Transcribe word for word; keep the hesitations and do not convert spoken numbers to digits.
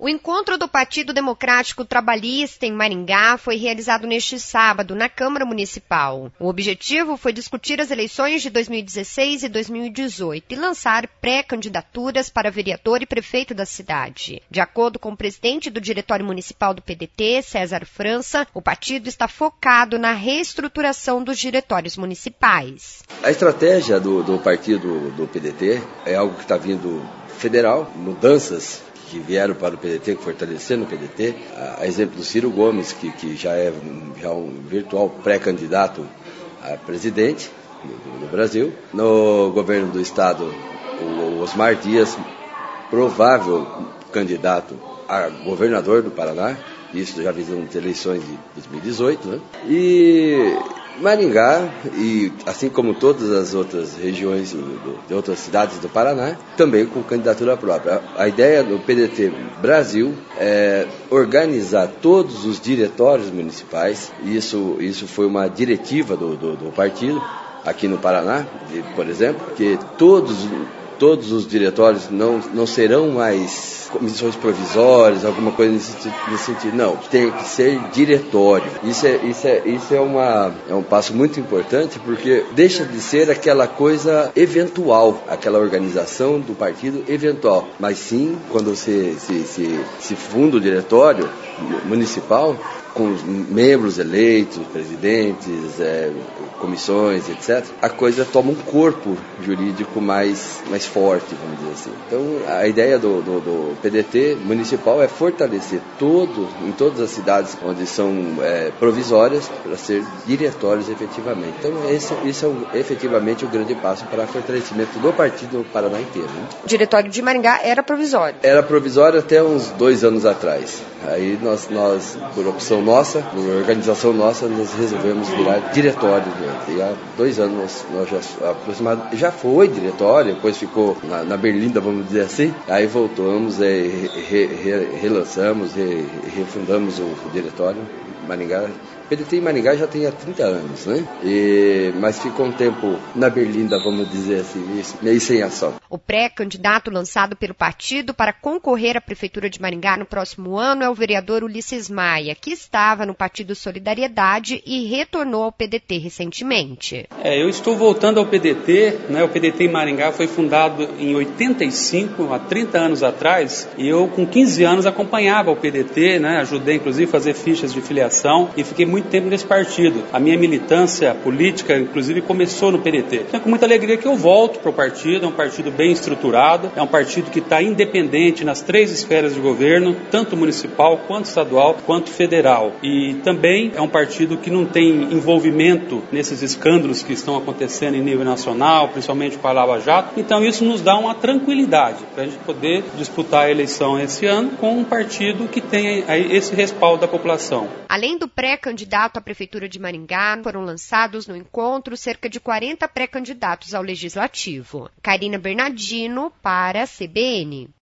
O encontro do Partido Democrático Trabalhista em Maringá foi realizado neste sábado na Câmara Municipal. O objetivo foi discutir as eleições de dois mil e dezesseis e dois mil e dezoito e lançar pré-candidaturas para vereador e prefeito da cidade. De acordo com o presidente do Diretório Municipal do P D T, César França, o partido está focado na reestruturação dos diretórios municipais. A estratégia do, do partido do P D T é algo que está vindo federal, mudanças que vieram para o P D T, fortalecendo o P D T, a exemplo do Ciro Gomes, que, que já é já um virtual pré-candidato a presidente do, do Brasil. No governo do estado, o Osmar Dias, provável candidato a governador do Paraná, isso já visando as eleições de dois mil e dezoito, né? E Maringá, e assim como todas as outras regiões de outras cidades do Paraná, também com candidatura própria. A ideia do P D T Brasil é organizar todos os diretórios municipais. Isso, isso foi uma diretiva do, do, do partido aqui no Paraná, por exemplo, que todos, todos os diretórios não, não serão mais comissões provisórias, alguma coisa nesse, nesse sentido. Não, tem que ser diretório. Isso é, isso é, isso é, uma, é um passo muito importante, porque deixa de ser aquela coisa eventual, aquela organização do partido eventual. Mas sim, quando se, se, se, se funda o diretório municipal, com os membros eleitos, presidentes, é, comissões, etcétera, a coisa toma um corpo jurídico mais, mais forte, vamos dizer assim. Então, a ideia do, do, do P D T municipal é fortalecer todo, em todas as cidades onde são é, provisórias, para ser diretórios efetivamente. Então, esse, esse é o, efetivamente o grande passo para o fortalecimento do partido no Paraná inteiro. Né? O diretório de Maringá era provisório? Era provisório até uns dois anos atrás. Aí nós, nós por opção nossa, por organização nossa, nós resolvemos virar diretório. E há dois anos nós já aproximadamente, já foi diretório, depois ficou na, na Berlinda, vamos dizer assim. Aí voltamos, e re, re, relançamos, re, refundamos o, o diretório. Maringá, P D T em Maringá já tem há trinta anos, né? E, mas ficou um tempo na Berlinda, vamos dizer assim, isso, meio sem ação. O pré-candidato lançado pelo partido para concorrer à Prefeitura de Maringá no próximo ano é o vereador Ulisses Maia, que estava no Partido Solidariedade e retornou ao P D T recentemente. É, eu estou voltando ao P D T, né? O P D T em Maringá foi fundado em oitenta e cinco, há trinta anos atrás, e eu com quinze anos acompanhava o P D T, né? Ajudei inclusive a fazer fichas de filiação e fiquei muito tempo nesse partido. A minha militância política, inclusive, começou no P D T. Então é com muita alegria que eu volto para o partido, é um partido bem estruturado, é um partido que está independente nas três esferas de governo, tanto municipal, quanto estadual, quanto federal. E também é um partido que não tem envolvimento nesses escândalos que estão acontecendo em nível nacional, principalmente com a Lava Jato. Então isso nos dá uma tranquilidade para a gente poder disputar a eleição esse ano com um partido que tem aí esse respaldo da população. Além do pré-candidato à Prefeitura de Maringá, foram lançados no encontro cerca de quarenta pré-candidatos ao Legislativo. Karina Bernardino para a C B N.